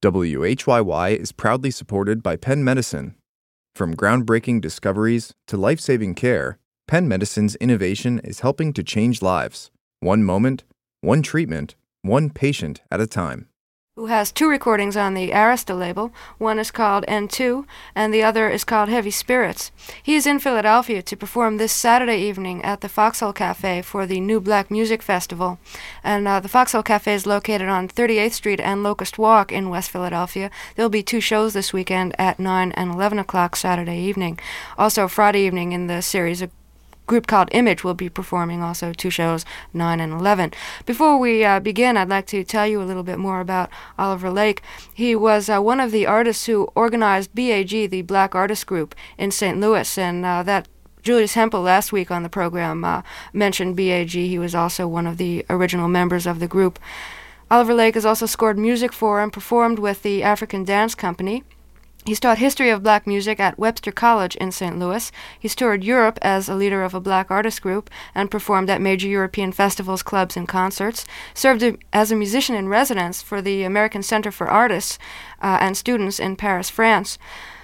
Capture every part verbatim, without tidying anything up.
W H Y Y is proudly supported by Penn Medicine. From groundbreaking discoveries to life-saving care, Penn Medicine's innovation is helping to change lives, one moment, one treatment, one patient at a time. Who has two recordings on the Arista label. One is called N two, and the other is called Heavy Spirits. He is in Philadelphia to perform this Saturday evening at the Foxhole Cafe for the New Black Music Festival. And uh, the Foxhole Cafe is located on thirty-eighth Street and Locust Walk in West Philadelphia. There'll be two shows this weekend at nine and eleven o'clock Saturday evening. Also, Friday evening in the series, a group called Image will be performing also two shows, nine and eleven. Before we uh, begin, I'd like to tell you a little bit more about Oliver Lake. He was uh, one of the artists who organized B A G, the Black Artist Group, in Saint Louis, and uh, that Julius Hempel last week on the program uh, mentioned B A G. He was also one of the original members of the group. Oliver Lake has also scored music for and performed with the African Dance Company. He's taught history of black music at Webster College in Saint Louis. He's toured Europe as a leader of a black artist group and performed at major European festivals, clubs, and concerts. Served a, as a musician in residence for the American Center for Artists uh, and Students in Paris, France.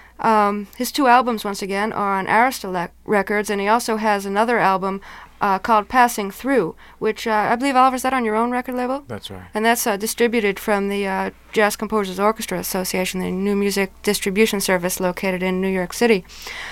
Um, his two albums, once again, are on Arista Le- Records, and he also has another album uh, called Passing Through, which uh, I believe, Oliver, is that on your own record label? That's right. And that's uh, distributed from the uh, Jazz Composers Orchestra Association, the new music distribution service located in New York City.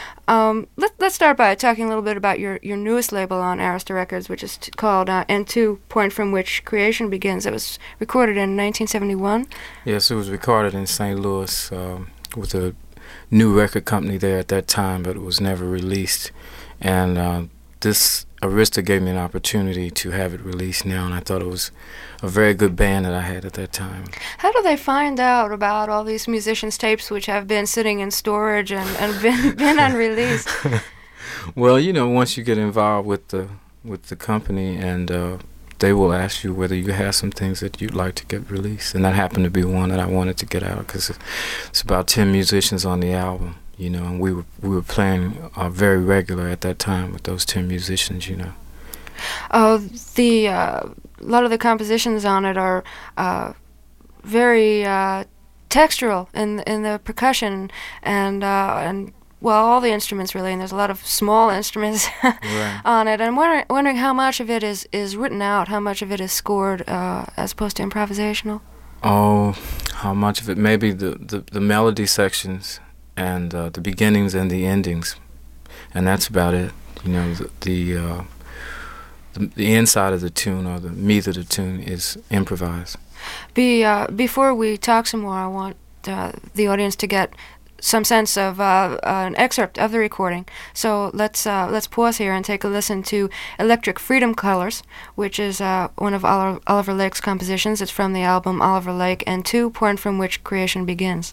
Um, let, let's start by talking a little bit about your, your newest label on Arista Records, which is t- called uh, N two, Point From Which Creation Begins. It was recorded in nineteen seventy-one. Yes, it was recorded in Saint Louis um, with a new record company there at that time, but it was never released. And uh, this Arista gave me an opportunity to have it released now, and I thought it was a very good band that I had at that time. How do they find out about all these musicians' tapes which have been sitting in storage and, and been, been unreleased? Well, you know, once you get involved with the with the company, and uh, they will ask you whether you have some things that you'd like to get released, and that happened to be one that I wanted to get out because it's about ten musicians on the album. You know, and we were we were playing uh, very regular at that time with those ten musicians. You know. Uh, the uh, a lot of the compositions on it are uh, very uh, textural in in the percussion and uh, and well, all the instruments really. And there's a lot of small instruments right. on it. I'm wondering wondering how much of it is is written out, how much of it is scored uh, as opposed to improvisational. Oh, how much of it? Maybe the the, the melody sections. And uh, the beginnings and the endings, and that's about it. You know, the the, uh, the the inside of the tune or the meat of the tune is improvised. Be uh, before we talk some more, I want uh, the audience to get some sense of uh, an excerpt of the recording. So let's uh, let's pause here and take a listen to "Electric Freedom Colors," which is uh, one of Oliver, Oliver Lake's compositions. It's from the album Oliver Lake N two, Point From Which Creation Begins.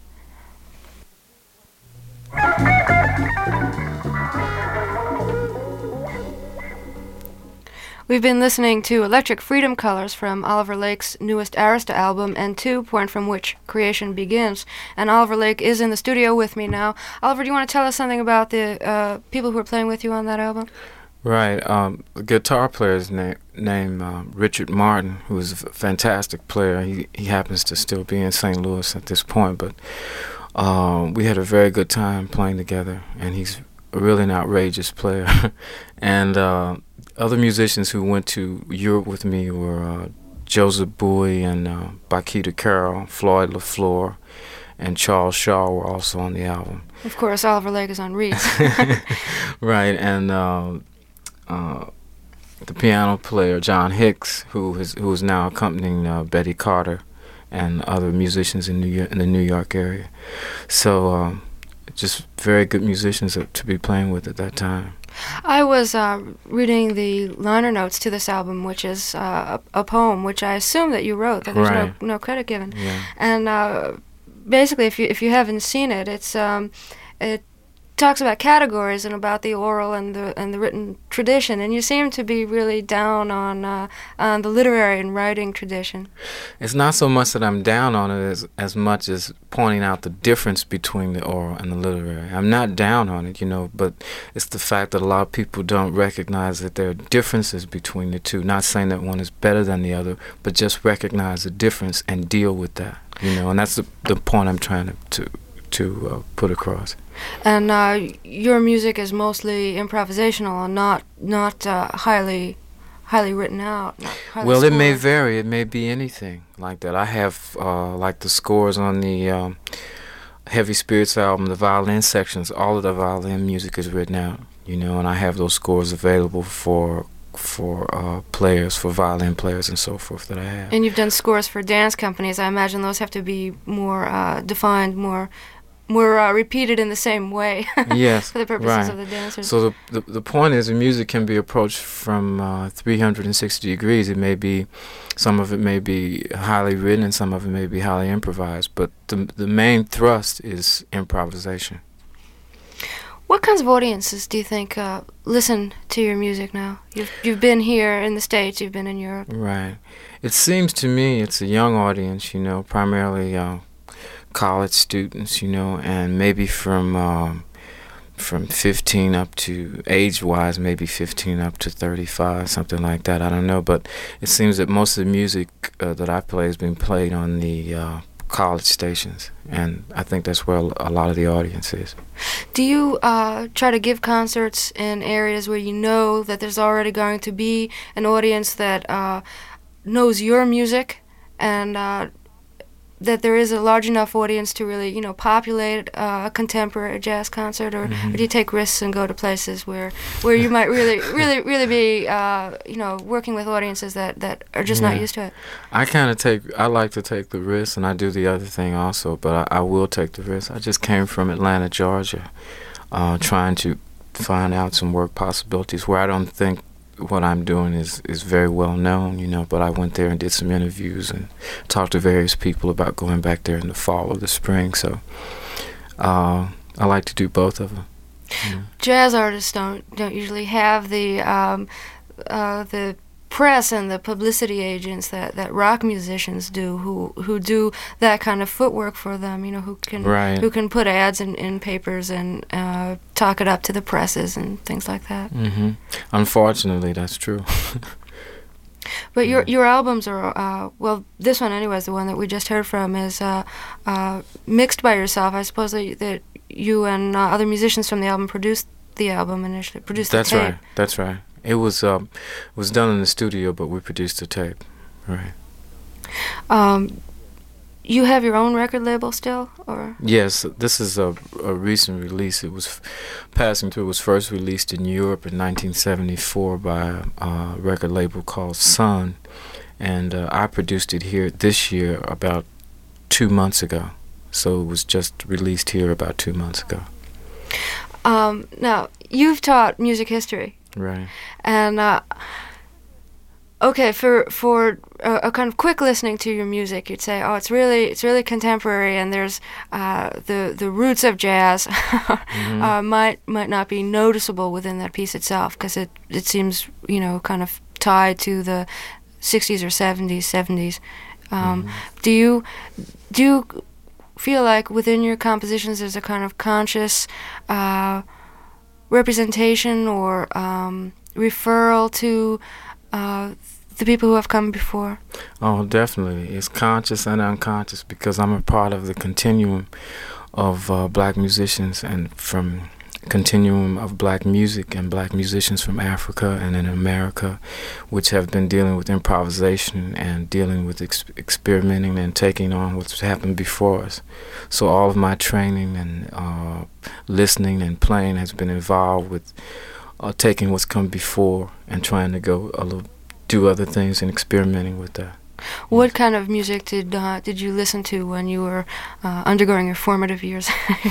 We've been listening to Electric Freedom Colors from Oliver Lake's newest Arista album, N two, Point From Which Creation Begins. And Oliver Lake is in the studio with me now. Oliver, do you want to tell us something about the uh, people who are playing with you on that album? Right. Um, the guitar player's na- name, uh, Richard Martin, who is a f- fantastic player. He, he happens to still be in Saint Louis at this point, but Uh, we had a very good time playing together, and he's really an outrageous player. And uh, other musicians who went to Europe with me were uh, Joseph Bowie and uh, Bakita Carroll, Floyd LaFleur, and Charles Shaw were also on the album. Of course, Oliver Lake is on reeds. Right, and uh, uh, the piano player, John Hicks, who is who is now accompanying uh, Betty Carter and other musicians in New York, in the New York area. So um, just very good musicians to be playing with at that time. I was uh, reading the liner notes to this album, which is uh, a, a poem, which I assume that you wrote, that there's right. no no credit given. Yeah. And uh, basically, if you if you haven't seen it, it's um, it talks about categories and about the oral and the and the written tradition, and you seem to be really down on uh, on the literary and writing tradition. It's not so much that I'm down on it as as much as pointing out the difference between the oral and the literary. I'm not down on it, you know, but it's the fact that a lot of people don't recognize that there are differences between the two. Not saying that one is better than the other, but just recognize the difference and deal with that, you know, and that's the the point I'm trying to to, to uh, put across. And uh, your music is mostly improvisational and not not uh, highly highly written out. Highly well, scored. It may vary. It may be anything like that. I have uh, like the scores on the um, Heavy Spirits album, the violin sections. All of the violin music is written out, you know, and I have those scores available for for uh, players, for violin players and so forth that I have. And you've done scores for dance companies. I imagine those have to be more uh, defined, more. Were uh, repeated in the same way. Yes, for the purposes right. of the dancers. So the, the the point is, the music can be approached from uh, three hundred sixty degrees. It may be, some of it may be highly written, and some of it may be highly improvised. But the the main thrust is improvisation. What kinds of audiences do you think uh, listen to your music now? You've you've been here in the States. You've been in Europe. Right. It seems to me it's a young audience. You know, primarily. Uh, college students, you know, and maybe from um, from fifteen up to, age-wise, maybe fifteen up to thirty-five, something like that. I don't know, but it seems that most of the music uh, that I play has been played on the uh, college stations, and I think that's where a lot of the audience is. Do you uh, try to give concerts in areas where you know that there's already going to be an audience that uh, knows your music, and uh, that there is a large enough audience to really, you know, populate uh, a contemporary jazz concert, or, mm-hmm. or do you take risks and go to places where where you might really, really, really be, uh, you know, working with audiences that, that are just yeah. not used to it? I kind of take, I like to take the risks, and I do the other thing also, but I, I will take the risk. I just came from Atlanta, Georgia, uh, trying to find out some work possibilities where I don't think what I'm doing is, is very well known, you know, but I went there and did some interviews and talked to various people about going back there in the fall or the spring, so uh, I like to do both of them. You know. Jazz artists don't don't usually have the um, uh, the press and the publicity agents that, that rock musicians do, who who do that kind of footwork for them, you know, who can right. who can put ads in, in papers and uh, talk it up to the presses and things like that. Mm-hmm. Unfortunately, that's true. But your your albums are, uh, well, this one anyways, the one that we just heard from, is uh, uh, mixed by yourself. I suppose that, that you and uh, other musicians from the album produced the album initially, produced That's the tape. right, that's right. It was um, was done in the studio, but we produced the tape, right. Um, you have your own record label still, or? Yes, this is a, a recent release. It was f- passing through. It was first released in Europe in nineteen seventy-four by a, a record label called Sun, and uh, I produced it here this year about two months ago. So it was just released here about two months ago. Um, now, you've taught music history. Right. And, uh, okay, for for a, a kind of quick listening to your music, you'd say, oh, it's really it's really contemporary, and there's uh, the the roots of jazz mm-hmm. uh, might might not be noticeable within that piece itself, because it, it seems, you know, kind of tied to the sixties or seventies, seventies. Um, mm-hmm. Do you do you feel like within your compositions there's a kind of conscious uh, representation or um, referral to uh, the people who have come before? Oh, definitely. It's conscious and unconscious, because I'm a part of the continuum of uh, black musicians, and from continuum of black music and black musicians from Africa and in America, which have been dealing with improvisation and dealing with ex- experimenting and taking on what's happened before us. So all of my training and uh, listening and playing has been involved with uh, taking what's come before and trying to go a little, do other things and experimenting with that. What kind of music did uh, did you listen to when you were uh, undergoing your formative years?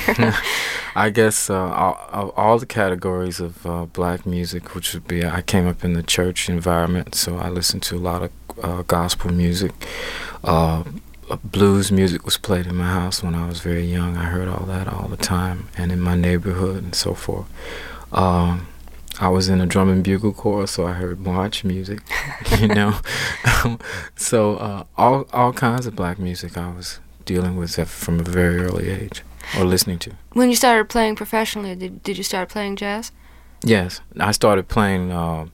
I guess uh, all, all the categories of uh, black music, which would be, I came up in the church environment, so I listened to a lot of uh, gospel music, uh, blues music was played in my house when I was very young. I heard all that all the time, and in my neighborhood and so forth. Um, I was in a drum and bugle corps, so I heard march music, you know. so uh, all all kinds of black music I was dealing with from a very early age, or listening to. When you started playing professionally, did did you start playing jazz? Yes, I started playing uh,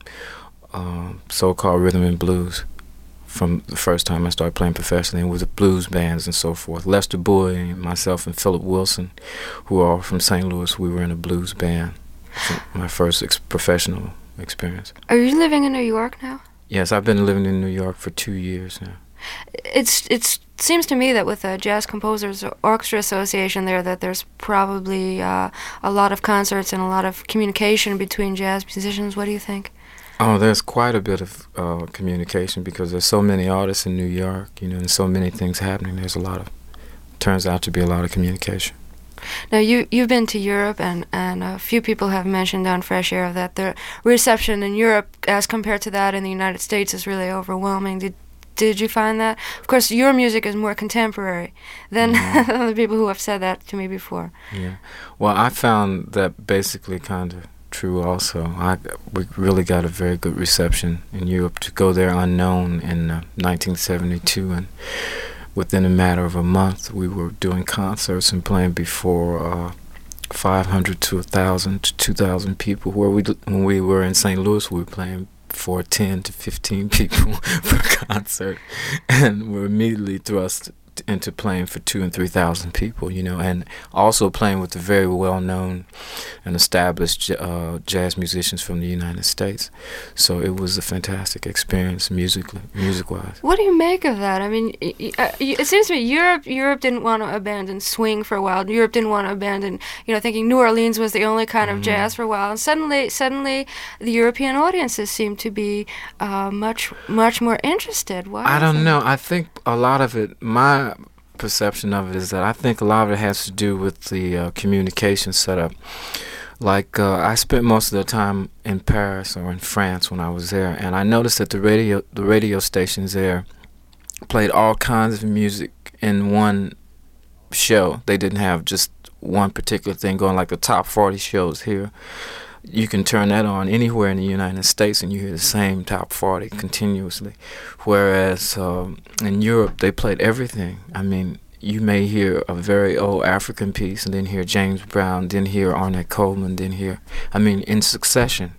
uh, so-called rhythm and blues from the first time I started playing professionally with the blues bands and so forth. Lester Boyd and myself and Philip Wilson, who are all from Saint Louis, we were in a blues band. My first ex- professional experience. Are you living in New York now? Yes, I've been living in New York for two years now. It's it seems to me that with the Jazz Composers Orchestra Association there, that there's probably uh, a lot of concerts and a lot of communication between jazz musicians. What do you think? Oh, there's quite a bit of uh, communication because there's so many artists in New York, you know, and so many things happening. There's a lot of, turns out to be a lot of communication. Now, you, you've been to Europe, and, and a few people have mentioned on Fresh Air that the reception in Europe as compared to that in the United States is really overwhelming. Did did you find that? Of course, your music is more contemporary than mm-hmm. the people who have said that to me before. Yeah. Well, I found that basically kind of true also. I, we really got a very good reception in Europe. To go there unknown in uh, nineteen seventy-two, and within a matter of a month, we were doing concerts and playing before uh, five hundred to one thousand to two thousand people. Where we, when we were in Saint Louis, we were playing for ten to fifteen people per concert, and we're immediately thrust into playing for two and three thousand people, you know, and also playing with the very well-known and established uh, jazz musicians from the United States. So it was a fantastic experience musically, music-wise. What do you make of that? I mean, it seems to me Europe Europe didn't want to abandon swing for a while. Europe didn't want to abandon, you know, thinking New Orleans was the only kind of mm-hmm. jazz for a while. And suddenly, suddenly, the European audiences seem to be uh, much, much more interested. Why? I don't know. I think a lot of it, my perception of it is that I think a lot of it has to do with the uh, communication setup. Like uh, I spent most of the time in Paris or in France when I was there, and I noticed that the radio the radio stations there played all kinds of music in one show. They didn't have just one particular thing going, like the top forty shows here. You can turn that on anywhere in the United States and you hear the same top forty continuously. Whereas um, in Europe, they played everything. I mean, you may hear a very old African piece and then hear James Brown, then hear Ornette Coleman, then hear, I mean, in succession.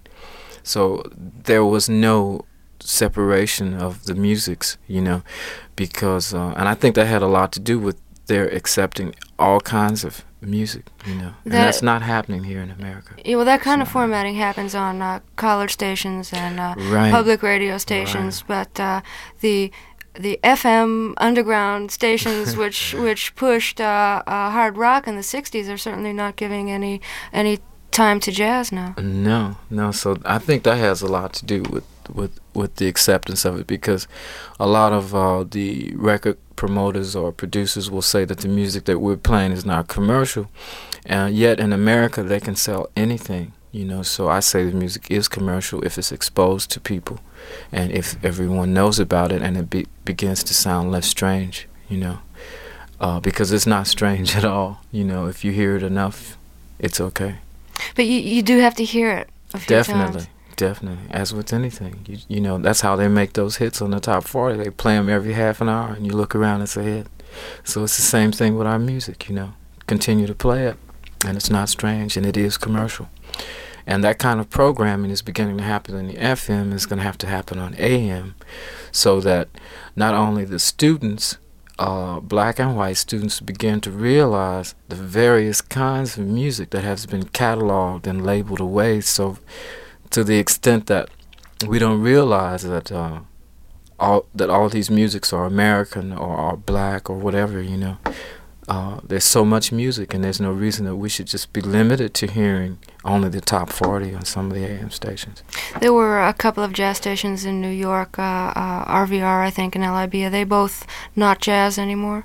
So there was no separation of the musics, you know, because, uh, and I think that had a lot to do with their accepting all kinds of music, you know, and that, that's not happening here in America. Yeah, well, that kind of formatting happens on uh, college stations and uh, right. public radio stations, right. but uh, the the F M underground stations, which which pushed uh, uh, hard rock in the sixties, are certainly not giving any any time to jazz now. No, no. So I think that has a lot to do with with with the acceptance of it, because a lot of uh, the record promoters or producers will say that the music that we're playing is not commercial, and yet in America they can sell anything, you know. So I say the music is commercial if it's exposed to people, and if everyone knows about it, and it be- begins to sound less strange, you know, uh, because it's not strange at all, you know. If you hear it enough, it's okay. But you you do have to hear it a few Definitely. times. Definitely, as with anything, you you know, that's how they make those hits on the top forty. They play them every half an hour, and you look around, it's a hit. So it's the same thing with our music, you know. Continue to play it, and it's not strange, and it is commercial. And that kind of programming is beginning to happen in the F M. It's going to have to happen on A M, so that not only the students, uh, black and white students, begin to realize the various kinds of music that has been cataloged and labeled away. So to the extent that we don't realize that uh, all that all these musics are American or are black or whatever, you know. Uh, there's so much music, and there's no reason that we should just be limited to hearing only the top forty on some of the A M stations. There were a couple of jazz stations in New York, uh, uh, R V R, I think, and L I B. Are they both not jazz anymore?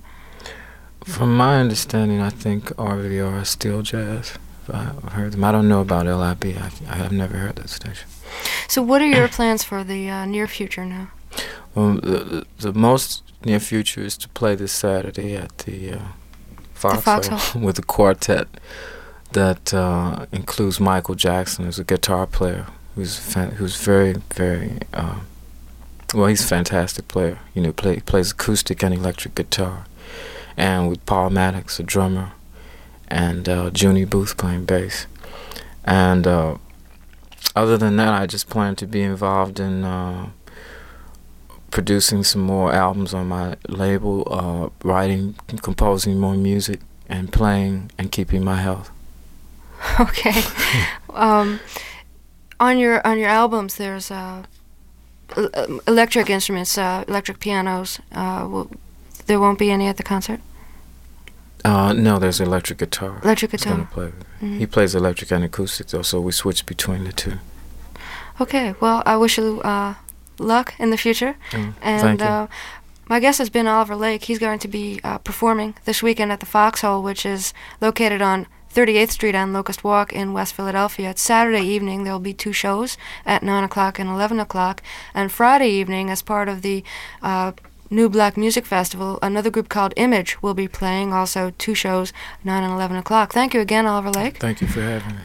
From my understanding, I think R V R is still jazz. I've heard them. I don't know about L I B. I, I have never heard that station. So what are your plans for the uh, near future now? Um, the, the most near future is to play this Saturday at the uh, Foxhole with a quartet that uh, includes Michael Jackson as a guitar player, who's fan- who's very very uh, well. He's a fantastic player. You know, play plays acoustic and electric guitar, and with Paul Maddox, a drummer, and uh, Junie Booth playing bass. And uh, other than that, I just plan to be involved in uh, producing some more albums on my label, uh, writing, composing more music, and playing and keeping my health. Okay. um, on your on your albums, there's uh, el- electric instruments, uh, electric pianos. Uh, will, there won't be any at the concert? Uh, no, there's electric guitar. Electric He's guitar. gonna play. Mhm. He plays electric and acoustic though, so we switch between the two. Okay. Well, I wish you uh, luck in the future. Mm, And thank you. uh, my guest has been Oliver Lake. He's going to be uh, performing this weekend at the Foxhole, which is located on thirty-eighth Street on Locust Walk in West Philadelphia. It's Saturday evening. There will be two shows at nine o'clock and eleven o'clock. And Friday evening, as part of the uh, New Black Music Festival, another group called Image will be playing, also two shows, nine and eleven o'clock. Thank you again, Oliver Lake. Thank you for having me.